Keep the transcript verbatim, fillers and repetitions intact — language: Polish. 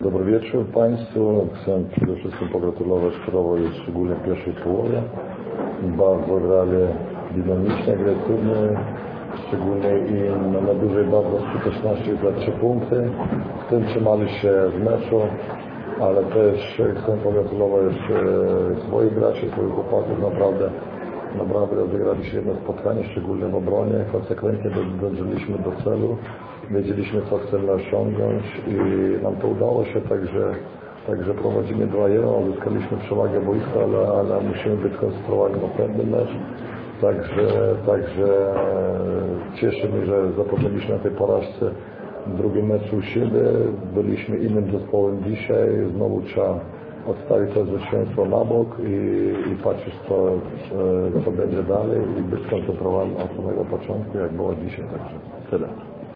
Dobry wieczór Państwu. Chcę przede wszystkim pogratulować Krowowi, szczególnie w pierwszej połowie. Bardzo grali dynamicznie, agresywnie, szczególnie i na, na dużej bardzo skuteczności za trzy punkty. W tym trzymali się w meczu, ale też chcę pogratulować swoich graczy, swoich chłopaków. Naprawdę, naprawdę rozegrali się jedno spotkanie, szczególnie w obronie. Konsekwentnie dążyliśmy do celu. Wiedzieliśmy, co chcemy osiągnąć i nam to udało się, także, także prowadzimy dwa jeden, uzyskaliśmy przewagę boiska, ale, ale musimy być skoncentrowani na pewnym mecz. Także, także cieszy mnie, że zapomnieliśmy na tej porażce w drugim meczu u siebie. Byliśmy innym zespołem dzisiaj, znowu trzeba odstawić to zwycięstwo na bok i, i patrzeć, co, co będzie dalej i być skoncentrowanym od samego początku, jak było dzisiaj. Także tyle.